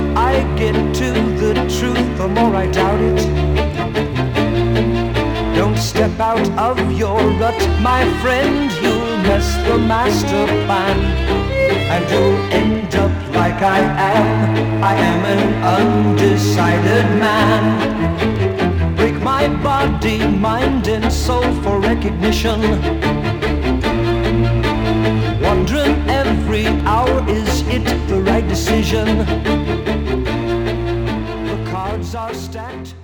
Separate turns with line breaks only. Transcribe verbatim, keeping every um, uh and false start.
I get to the truth, the more I doubt it. Don't step out of your rut, my friend, you'll mess the master plan. And you'll end up like I am, I am an undecided man. Break my body, mind and soul for recognition. Wondering every hour, is it the right decision? The cards are stacked.